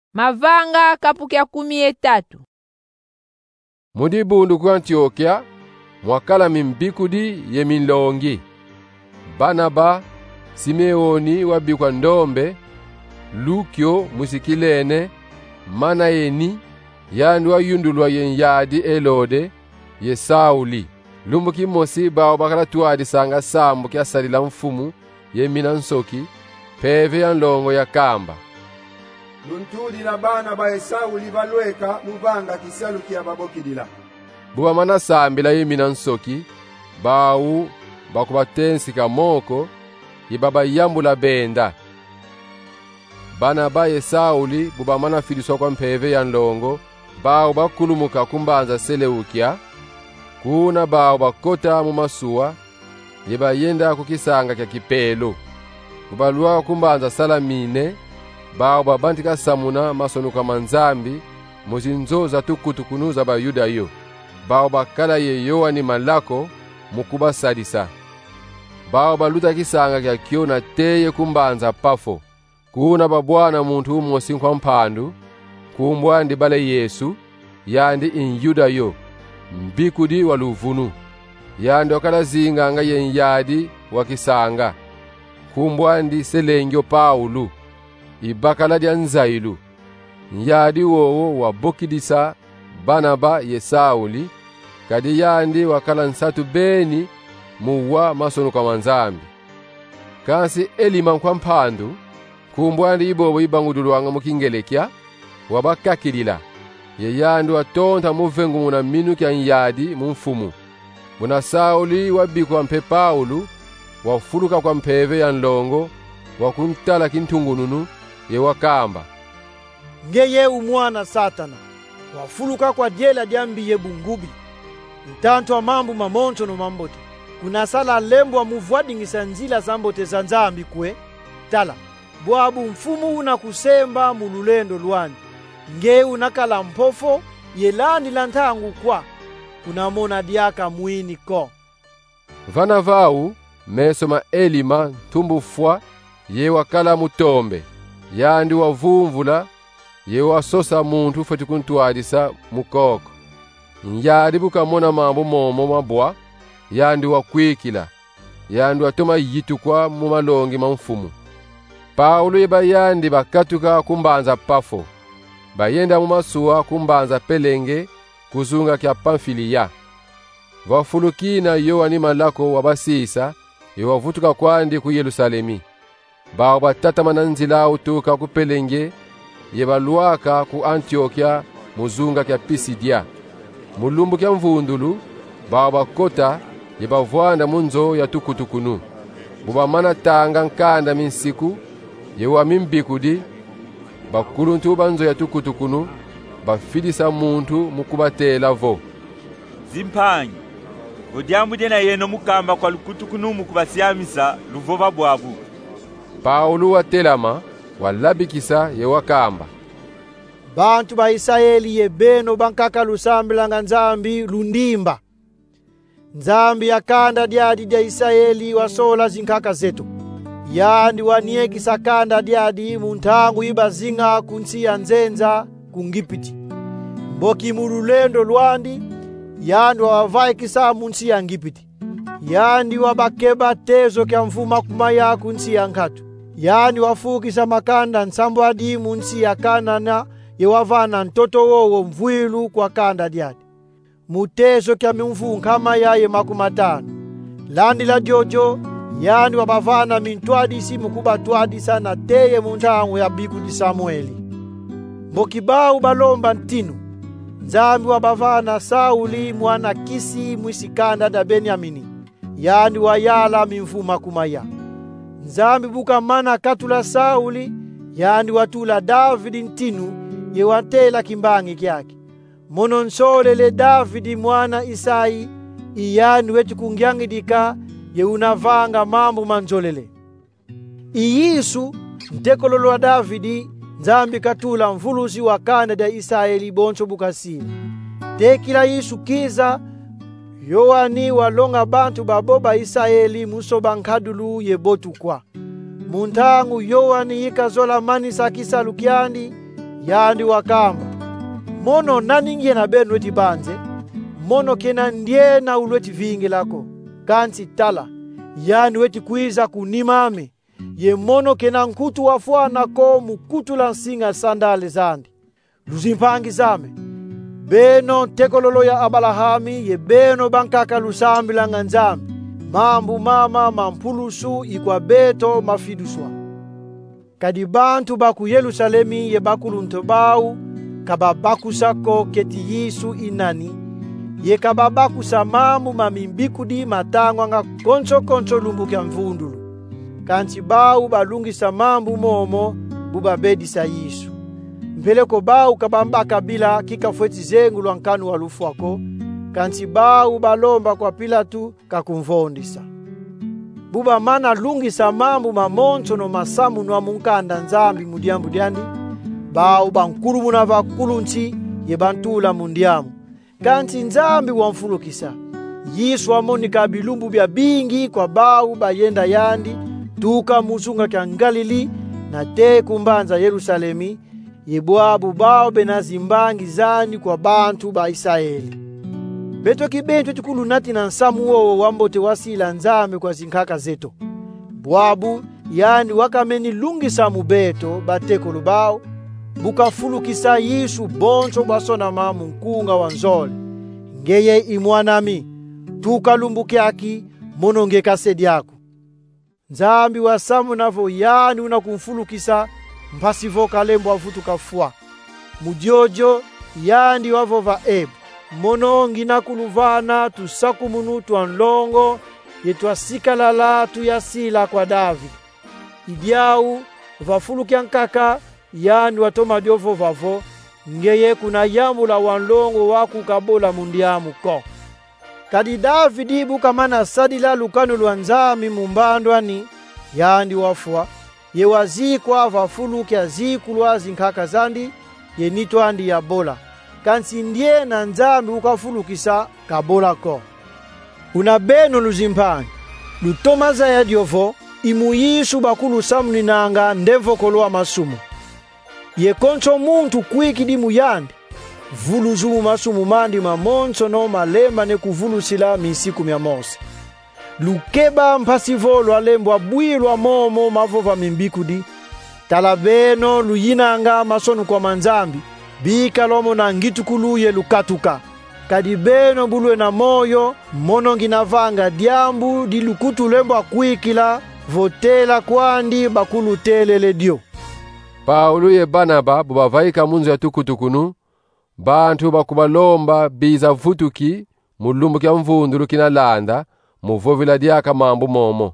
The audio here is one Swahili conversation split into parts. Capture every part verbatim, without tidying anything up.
Mavanga kapukya kumi etatu. Mudi bundu ku Antiokia mwakala mimbikudi ye milongi. Barnaba, Simeoni wabikwa ndombe, Lukio musikilene, Manaeni yandu wayundulwa yenyadi Elode ye Sauli. Lumbuki mosi bao bakala tuadi sanga sambu kya salila mfumu ye Minansoki peve ya nlongo ya kamba. Luntuli na Barnaba ye Sauli balweka mubanga kisalu kia babokidila. Buba mana sambila ye Minansoki bau bakubatensi kamoko ye baba yambula benda. Barnaba ye Sauli buba mana filiswa kwa mpeve ya nlongo bau bakulumuka kumbanza Seleukia. Kuna bao bakota mu masuwa ye bayenda kukisanga kya kipelo. Kubalwa kumbanza Salamine bao babantika samuna masonuka manzambi muzinzoza tukutukunuza ba Yuda yo. Bao bakala ye Yohani Malako mukuba sadisa. Bao baluta kisanga kya kiona teye kumbanza Pafo. Kuna babwana muntu umosi kwa mpandu kumbwa ndi bale Yesu yandi in Yuda yo. Mbikudi waluvunu yandi wakala zinganga yenyadi wakisanga kumbwa ndi Selengyo Paulu ibakala dia Nzailu nyadi wowo wabokidisa Barnaba ye Sauli kadi yandi wakala nsatu beni muwa masonu kwa manzambi kansi Elima kwa mpandu kumbwa ndi ibobo ibangudulwanga mukingelekya wabakakilila ye yandu watonta muvengu muna minu kya nyadi mumfumu. Muna Sauli wabikwa mpe Paulu wafuluka kwa mpeve ya nlongo wakuntala kintungununu ye wakamba. Ngeye umwana Satana wafuluka kwa diela diambi ye bungubi. Ntanto wa mambu mamonto no mambote. Kuna sala lembo wa muvwadingisa nzila zambote zanzambi kwe. Tala, buabu mfumu unakusemba mululendo luani. Nge unakala mpofo yelandi lantangu kwa unamona diaka muini ko. Vana vau mesoma Elima tumbufwa ye wakala mutombe yandi wavumvula ye wasosa muntu fati kuntuadisa mukoko. Nyadi bukamona mambo momo mabwa yandi wakwikila yandi watoma yitu kwa mumalongi mamfumu. Paulo yeba yandi bakatuka kumbanza Pafo. Bayenda mumasuwa kumbanza Pelenge kuzunga kya Pamfilia. Vafulukina Yohani Malako wabasisa yewavutuka kwandi ku Yerusalemi. Bao batata mananzila utuka ku Pelenge yebaluaka ku Antiokia muzunga kya Pisidia. Mulumbu kya mvundulu bao bakota yebavwanda munzo ya tukutukunu. Bubamana tanga nkanda minsiku yewa mimbikudi bakuluntu banzo ya tukutukunu bafidisa muntu mukubatela vo. Zimpanyi odiambude na yeno mukamba kwa lukutukunu mukubasiamisa luvova bwabu. Paulo watelama walabikisa ye wakamba. Bantu ba Israeli ye beno bankaka lusambilanga nzambi lundimba. Nzambi ya kanda diadi dia Israeli wasola zinkaka zetu. Yandi wanieki sakanda diadi muntangu ibazinga kunsi ya nzenza kungipiti. Mboki mululendo luandi yandi wawavai kisa munsi ya ngipiti. Yandi wabakeba tezo kya mfuma kumaya kunsi ya nkatu. Yandi wafukisa makanda nsambu adi munsi ya kanana yewavana ntoto wowo mvuilu kwa kanda diadi. Mutezo kya mimfu nkama ya ye makumatano. Landi la jojo yandi wabavana mintwadi si mukubatwadi sana teye muntangu ya biku di Samueli. Mbokibau balomba ntinu. Nzambi wabavana Sauli mwana Kisi mwisikanda da Benyamini. Yandi wayala mimfuma kumaya. Nzambi buka mana katula Sauli yandi watula Davidi ntinu ye watela kimbangi kyake. Mononsole le Davidi mwana Isai iyani wetu kungyangidika ye unavanga mambo manzolele. Iyisu ntekololo wa Davidi nzambi katula mfulusi wa kanda da Israeli boncho bukasili. Tekila Yesu kiza Yohani walonga bantu baboba Israeli muso bankadulu ye botu kwa. Muntangu Yohani yikazola manisa kisalukiandi yandi wakamba, mono naningie na benu eti banze, mono kena ndie na ulweti vingi lako, kansi tala, yandi weti kuiza kunimame, ye mono kena nkutu wafuana ko mukutu la nsinga sandale zandi. Luzimpangi zame, beno tekololo ya Abalahami, ye beno bankaka lusambi la nganzambi, mambu mama mampulusu ikwa beto mafiduswa. Kadi bantu baku Yerusalemi ye bakulunto bau, kababakusako keti Yesu inani, ye kababakusa mamu mamimbikudi matangwa nga koncho koncho lumbukia mvundulu. Kansi bau balungisa mambu momo bubabedisa Yesu. Mpeleko bau kabamba kabila kikafweti zengu lwankanu walufu wako, kansi bau balomba kwa Pilatu kakumvondisa. Buba mana lungisa mambu mamoncho no masamu nwa munkanda nzambi mudiambu diandi, bau bankulu muna vakulunchi ye bantula mundiamu. Kansi nzambi wamfulukisa. Yesu amonika bilumbu bya bingi kwa bau bayenda yandi, tuka musunga kya Galili na te kumbanza Yerusalemi, yebwabu bao benazimbangi zani kwa bantu ba Israeli. Beto kibentu tukulu nati na nsamu wowo wambote wasila nzame kwa zinkaka zeto. Bwabu yani wakameni lungisa mubeto bateko lubao, bukafulukisa Yesu boncho basona mamu nkunga wanzole. Ngeye imwanami, tukalumbuke aki mononge kasedi yako. Nzambi wa samu navo yani unakumfulukisa mpasivo kalembo wavutu kafua. Mujiojo yandi wavo va ebu. Monongi na kuluvana tusaku munu tuanlongo yetua sikalala tuyasila kwa Davi. Idiau vafuluki ankaka yandi watoma diovo vavo, ngeye kuna yamula wanlongo waku kabola mundiamu ko. Kadi Davidi buka mana sadila lukanu luanzami mumbandwani yandi wafua, ye wazikwa vafuluki azikulwa zinkaka zandi ye nitwandi ya bola. Kansi ndie na nzambi ukafulukisa kabola ko. Unabeno luzimpani, lutomaza ya diovo, imu Yesu bakulu samuni nanga ndevo kolwa masumu. Ye koncho muntu kwiki dimu yandi, vuluzumu masumu mandi mamonso no malemba ne kuvulusila misiku mia mose. Lukeba mpasivo lwa lembo bwilwa momo mavova mimbikudi, talabeno luyinanga masonu kwa manzambi, bika lomo na ngitukuluye lukatuka. Kadibeno bulwe na moyo, monongi na vanga diambu di lukutu lembo akwikila, votela kwandi bakulu telele dio. Paulo ye Barnaba bubavaika munzu ya tukutukunu, bantu bakubalomba biza vutuki, mulumbu kya mvundulu kina landa, muvovila diaka mambu momo.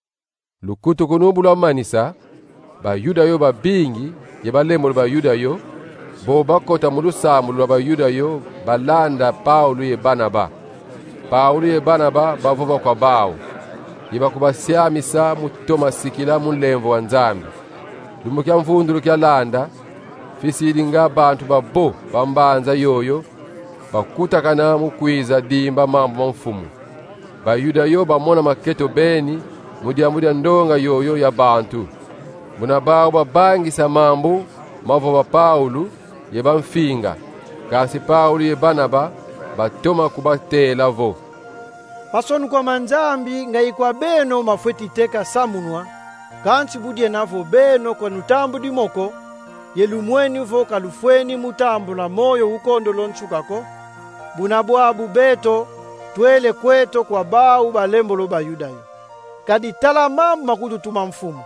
Lukutukunu bulwa manisa, ba yuda yo ba bingi, ye balembo ba yuda yo, bo bakota mulusamu lwa ba yuda yo, balanda Paulo ye Barnaba. Paulo ye Barnaba bavova kwa bao, ye bakubasiamisa mutoma sikila mulemvo wa nzambi. Lumbu kya mvundulu kya landa, fisilinga bantu babo bambanza yoyo, bakutakana mukwiza dimba mambo mfumu. Ba yuda yo bamona maketo beni, mudia mudia ndonga yoyo ya bantu. Muna bao babangisa mambo, mavo ba Paulo, ye bamfinga. Kasi Paulo ye Barnaba, batoma kubatela vo. Pasonu kwa manzambi ngai kwa beno mafweti teka samunwa, kansi budie navo beno kwa nutambu dimoko, yelumweni vo kalufweni mutambu na moyo ukondo lonchukako, bunabwabu beto, tuele kweto kwa bau balembo lo ba yudayo. Kadi tala mambu makutu tuma mfumu,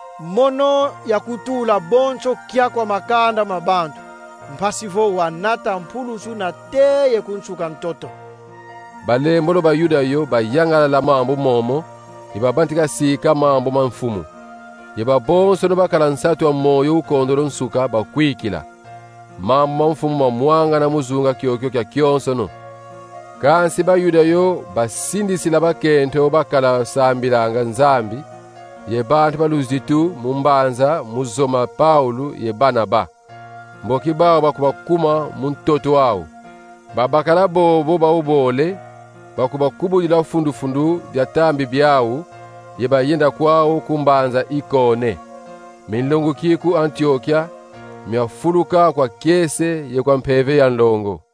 mono ya kutula boncho kia kwa makanda mabantu, mpasivo wanata mpulusu na teye kunchuka mtoto. Balembo lo ba yudayo bayangala la mambu momo, ibabantika sika mambu mfumu. Yeba bonso no bakalansatu wa moyo ukondolo nsuka bakwikila. Mambo mfumu mamwanga na muzunga kiokyo kya kionso no. Kansi ba yuda yo basindisila bakento bakala sambilanga nzambi. Ye bantu baluzitu mumbanza muzoma Paulo ye Barnaba. Mboki bao bakubakuma muntoto wao. Babakala bobo baubole bakubakubulila fundu fundu dia tambi byao. Yeba yenda kwao kumbanza Ikone. Milongo kiku Antiokia, myafuluka kwa kese ye kwa mpeve ya nlongo.